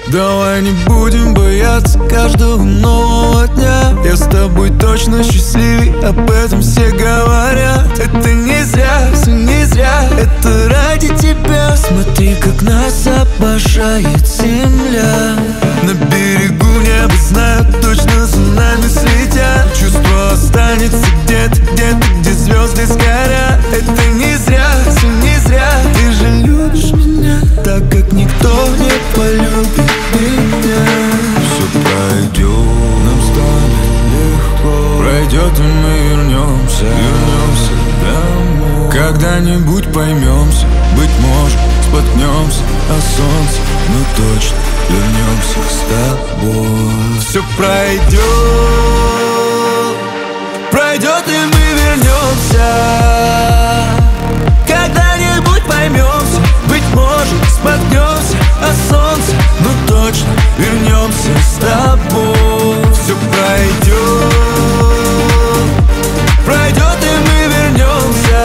Давай не будем бояться каждого нового дня. Я с тобой точно счастливей, об этом все говорят. Это не зря, все не зря, это ради тебя. Смотри, как нас обожает земля. На берегу неба знают, точно за нами следят. Чувство останется где-то, где звезды сгорят. Это не зря, все не зря. Ты же любишь меня так, как никто не полюбит меня. Все пройдет, нам станет легко. Пройдет, и мы вернемся домой. Когда-нибудь поймемся, быть может, споткнемся о солнце, но точно вернемся с тобой. Все пройдет, пройдет, и мы вернемся. Когда-нибудь поймемся, быть может, споткнемся о солнце, но точно вернемся с тобой. Все пройдет, пройдет, и мы вернемся.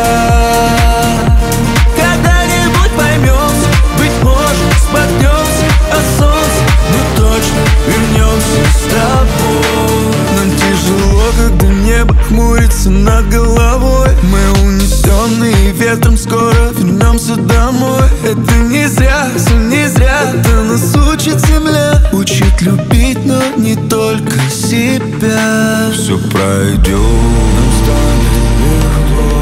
Когда-нибудь поймемся, быть может, споткнемся о солнце, но точно вернемся с тобой. Нам тяжело, когда небо хмурится над головой. Мы унесенные ветром, скоро вернемся домой. Это не зря, все не зря, это нас учит земля. Учит любить, но не только себя. Все пройдет, нам станет легко.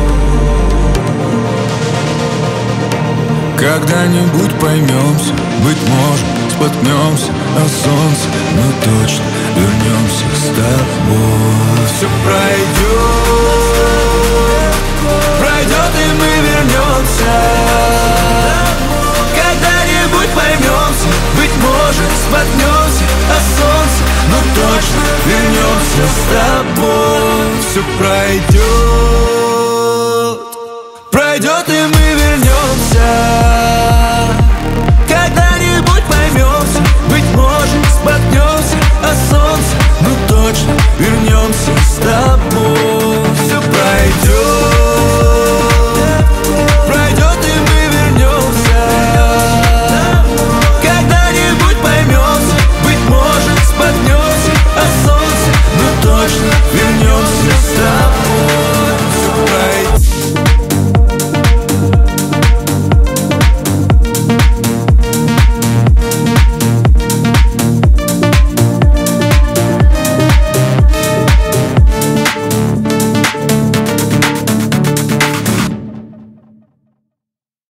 Когда-нибудь поймемся, быть может, споткнемся о солнце, но точно вернемся с тобой. Все пройдет, пройдет, и мы вернемся. Когда-нибудь поймемся, быть может, споткнемся о солнце, но точно вернемся с тобой. Все пройдет,